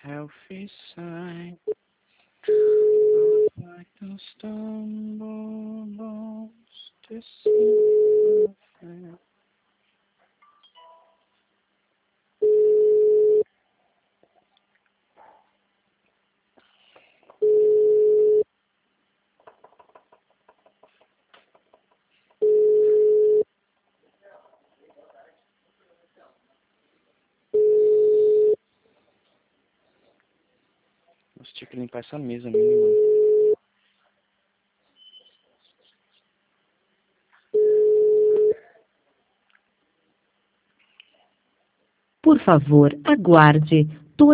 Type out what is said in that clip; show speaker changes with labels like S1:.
S1: healthy sign. Like the stumble lost to see perfect. Nossa, tinha que limpar essa mesa mínima.
S2: Por favor, aguarde.